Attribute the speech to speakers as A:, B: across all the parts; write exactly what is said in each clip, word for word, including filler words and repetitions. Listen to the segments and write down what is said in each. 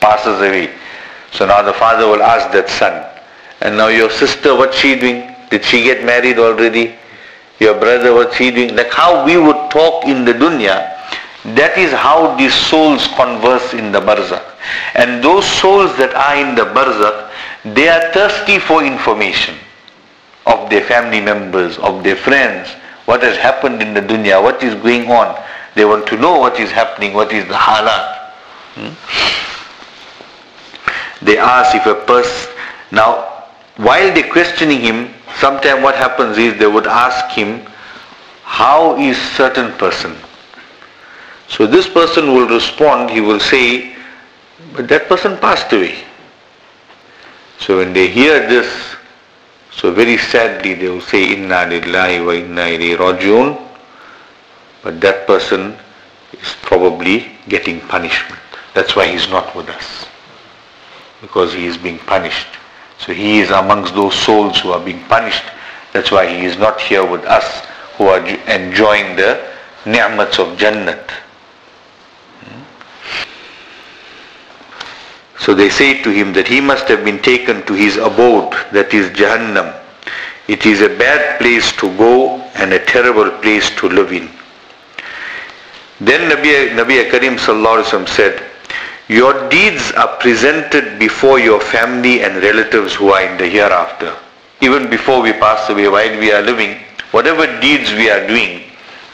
A: passes away. So now the father will ask that son, and now your sister, what's she doing? Did she get married already? Your brother, what's he doing? Like how we would talk in the dunya, that is how these souls converse in the barzakh. And those souls that are in the barzakh, they are thirsty for information of their family members, of their friends, what has happened in the dunya, what is going on. They want to know what is happening, what is the halat. Hmm? They ask if a person, now while they questioning him, sometimes what happens is they would ask him, how is certain person? So this person will respond, he will say, but that person passed away. So when they hear this, so very sadly they will say, Inna lillahi wa inna ilayhi rajiun. But that person is probably getting punishment. That's why he's not with us. Because he is being punished. So he is amongst those souls who are being punished. That's why he is not here with us who are enjoying the ni'mats of Jannat. So they say to him that he must have been taken to his abode, that is Jahannam. It is a bad place to go and a terrible place to live in. Then Nabi, Nabi Karim Sallallahu Alaihi Wasallam said, your deeds are presented before your family and relatives who are in the hereafter. Even before we pass away, while we are living, whatever deeds we are doing,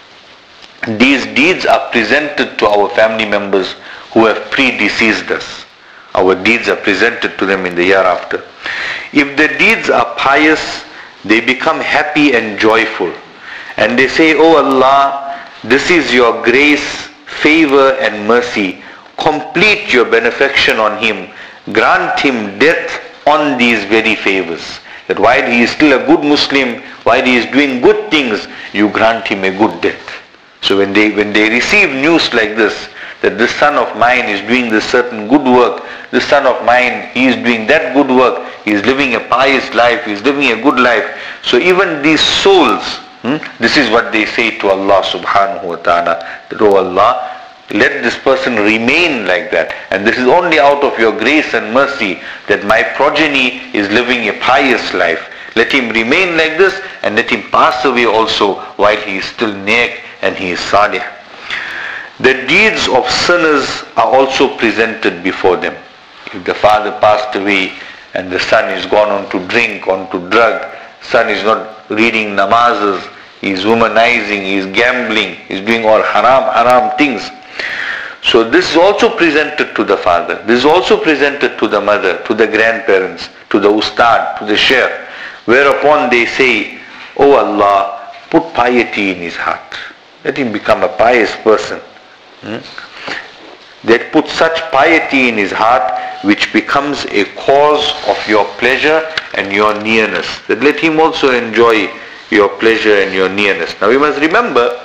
A: these deeds are presented to our family members who have predeceased us. Our deeds are presented to them in the hereafter. If the deeds are pious, they become happy and joyful. And they say, oh Allah, this is your grace, favor and mercy. Complete your benefaction on him. Grant him death on these very favors. That while he is still a good Muslim, while he is doing good things, you grant him a good death. So when they, when they receive news like this, that this son of mine is doing this certain good work, this son of mine, he is doing that good work, he is living a pious life, he is living a good life. So even these souls, hmm, this is what they say to Allah subhanahu wa ta'ala, that, oh Allah, let this person remain like that. And this is only out of your grace and mercy that my progeny is living a pious life. Let him remain like this and let him pass away also while he is still neck and he is salih. The deeds of sinners are also presented before them. If the father passed away and the son is gone on to drink, on to drug, son is not reading namazes, he is womanizing, he is gambling, he is doing all haram, haram things. So this is also presented to the father. This is also presented to the mother, to the grandparents, to the ustad, to the shaykh. Whereupon they say, oh Allah, put piety in his heart. Let him become a pious person. Hmm? That put such piety in his heart which becomes a cause of your pleasure and your nearness. That let him also enjoy your pleasure and your nearness. Now we must remember,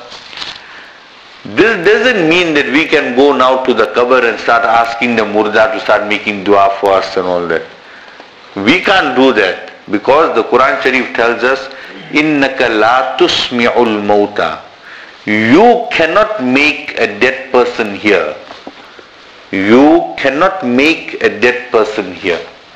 A: this doesn't mean that we can go now to the qabr and start asking the murda to start making dua for us and all that. We can't do that because the Quran Sharif tells us, innaka la tusmi'ul mauta. You cannot make a dead person hear. You cannot make a dead person hear.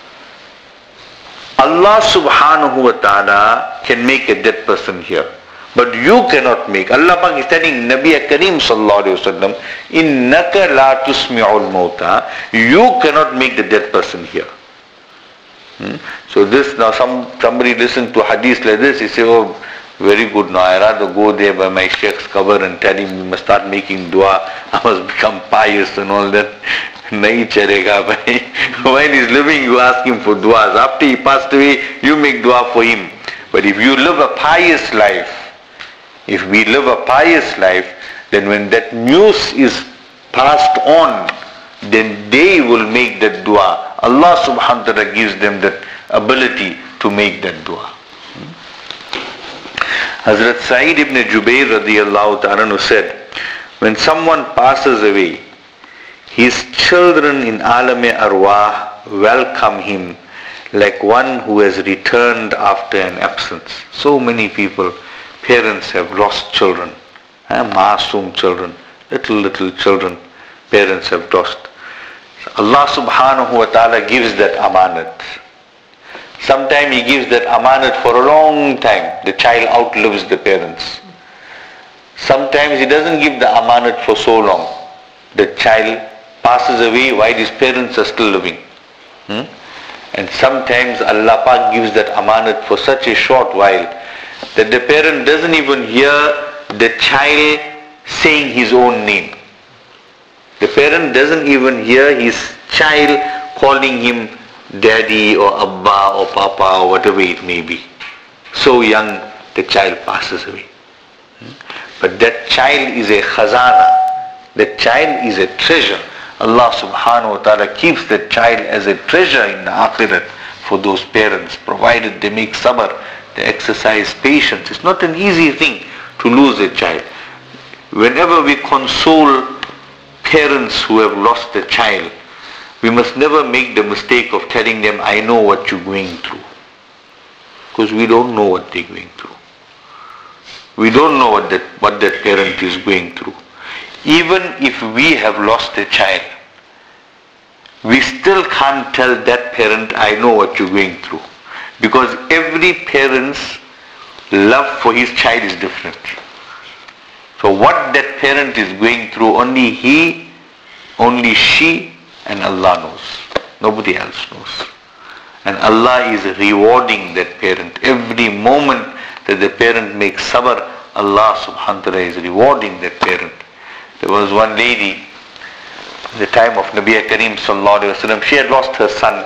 A: Allah subhanahu wa ta'ala can make a dead person hear. But you cannot make. Allah Pak is telling Nabi Karim sallallahu alayhi wa sallam, innaka la tusmi'ul mauta. You cannot make the dead person hear. Hmm? So this, now some somebody listens to hadith like this, he say, oh, very good, now I rather go there by my sheikh's qabr and tell him, we must start making dua, I must become pious and all that. Nahi charega bhai. While he's living, you ask him for duas. After he passed away, you make dua for him. But if you live a pious life, if we live a pious life, then when that news is passed on, then they will make that dua. Allah subhanahu wa ta'ala gives them that ability to make that dua. Hazrat Sa'id ibn Jubair radiyallahu ta'ala said, when someone passes away, his children in Alam-e Arwah welcome him like one who has returned after an absence. So many people, parents have lost children, eh, masoom children, little little children, parents have lost. Allah subhanahu wa ta'ala gives that amanat. Sometimes He gives that amanat for a long time. The child outlives the parents. Sometimes He doesn't give the amanat for so long. The child passes away while his parents are still living. Hmm? And sometimes Allah Pak gives that amanat for such a short while that the parent doesn't even hear the child saying his own name. The parent doesn't even hear his child calling him daddy or abba or papa or whatever it may be. So young the child passes away. But that child is a khazana. That child is a treasure. Allah subhanahu wa ta'ala keeps that child as a treasure in the akhirat for those parents, provided they make sabr, they exercise patience. It's not an easy thing to lose a child. Whenever we console parents who have lost a child, we must never make the mistake of telling them, I know what you're going through. Because we don't know what they're going through. We don't know what that, what that parent is going through. Even if we have lost a child, we still can't tell that parent, I know what you're going through. Because every parent's love for his child is different. So what that parent is going through, only he, only she, and Allah knows. Nobody else knows. And Allah is rewarding that parent. Every moment that the parent makes sabr, Allah subhanahu wa ta'ala is rewarding that parent. There was one lady, at the time of Nabi Kareem sallallahu alayhi wa sallam, she had lost her son.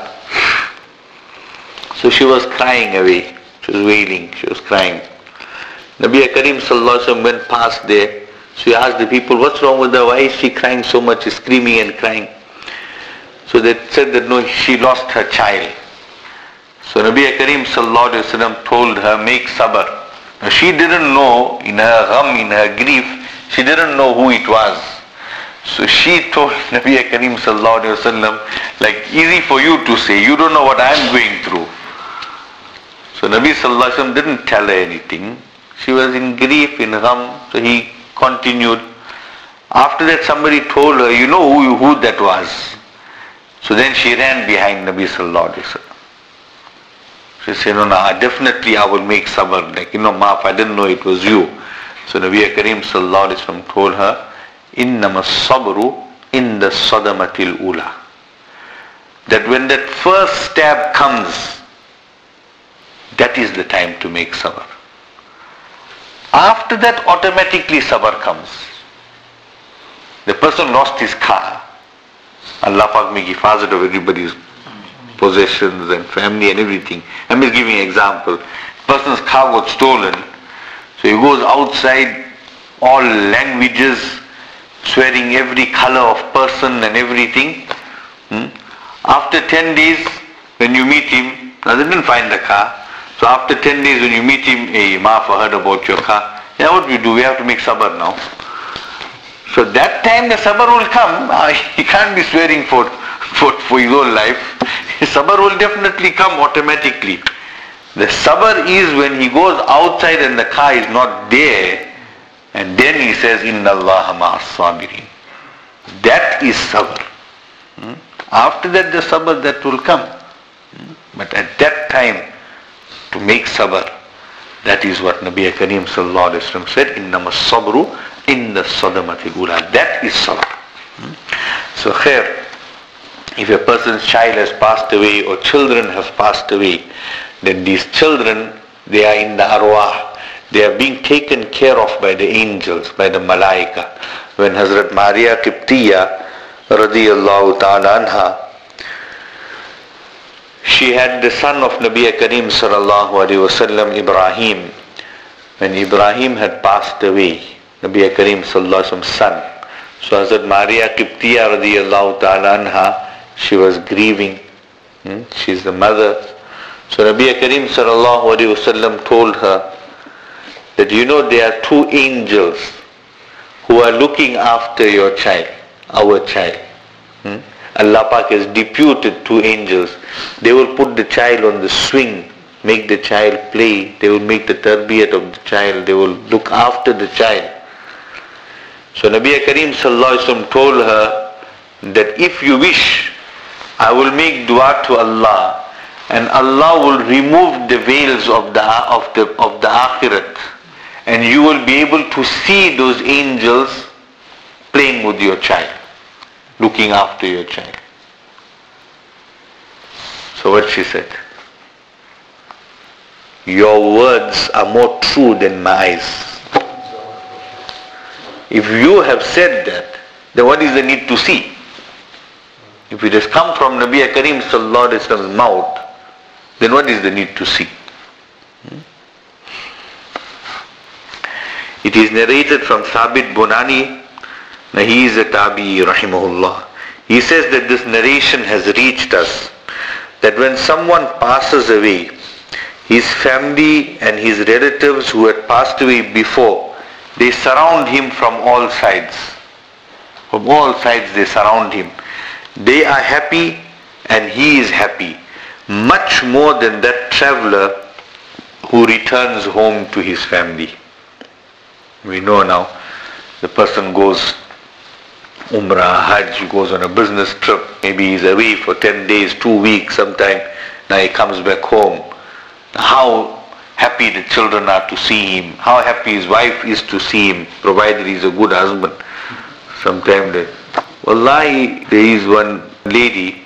A: So she was crying away. She was wailing, she was crying. Nabi Kareem sallallahu alayhi wa sallam went past there. So he asked the people, what's wrong with her? Why is she crying so much, screaming and crying? So they said that no, she lost her child. So Nabi Kareem sallallahu alayhi wa sallam told her, make sabr. Now she didn't know, in her gham, in her grief, she didn't know who it was. So she told Nabi Kareem sallallahu alayhi wa sallam, like, easy for you to say, you don't know what I'm going through. So Nabi sallallahu alayhi wa sallam didn't tell her anything. She was in grief, in gham, so he continued. After that somebody told her, you know who, who that was. So then she ran behind Nabi sallallahu alayhi wa sallam. She said, no, no, definitely I will make sabr. Like, you know, maaf, I didn't know it was you. So Nabi Kareem sallallahu alayhi wa sallam told her, Innama sabru in the sadamatil ula. That when that first stab comes, that is the time to make sabr. After that, automatically sabr comes. The person lost his car. Allah Pak make hifazat of everybody's possessions and family and everything. I'm just giving an example. Person's car got stolen. So he goes outside, all languages, swearing every color of person and everything. Hmm? After ten days, when you meet him, now they didn't find the car. So after ten days when you meet him, hey, maaf, I heard about your car. Yeah, what we do? We have to make sabr now. So that time the sabr will come. Uh, he can't be swearing for, for, for his whole life. His sabr will definitely come automatically. The sabr is when he goes outside and the car is not there, and then he says, Inna Allah ma'as sabirin. That is sabr. Hmm? After that the sabr that will come. Hmm? But at that time, to make sabr, that is what Nabi Kareem sallallahu alayhi wa sallam said, Innama sabru in the sadamatil ula. That is sabr. Hmm? So khair, if a person's child has passed away or children have passed away, then these children, they are in the arwah. They are being taken care of by the angels, by the malaika. When Hazrat Maria Qibtiyya radiyallahu ta'ala anha, she had the son of Nabi Kareem sallallahu alayhi wa sallam, Ibrahim. When Ibrahim had passed away, Nabi Kareem sallallahu alayhi wa sallam's son, so Hazrat Maria Qibtiyya radiyallahu ta'ala anha, she was grieving. Hmm? She's the mother. So Nabi Kareem sallallahu alayhi wa sallam told her that, you know, there are two angels who are looking after your child, our child. Hmm? Allah Pak has deputed two angels. They will put the child on the swing, make the child play. They will make the tarbiyat of the child. They will look after the child. So Nabi Kareem sallallahu alayhi wa sallam told her that if you wish I will make dua to Allah, and Allah will remove the veils of the of the of the akhirat, and you will be able to see those angels playing with your child, looking after your child. So what she said? Your words are more true than my eyes. If you have said that, then what is the need to see? If it has come from Nabi Kareem Sallallahu Alaihi Wasallam's mouth, then what is the need to see? It is narrated from Thabit Bunani. Now he is a Tabi'i rahimahullah. He says that this narration has reached us, that when someone passes away, his family and his relatives who had passed away before, they surround him from all sides. From all sides they surround him. They are happy and he is happy, much more than that traveler who returns home to his family. We know now, the person goes Umrah, Hajj, goes on a business trip, maybe he's away for ten days, two weeks sometime, now he comes back home. How happy the children are to see him, how happy his wife is to see him, provided he's a good husband. Sometime they, Wallahi, there is one lady,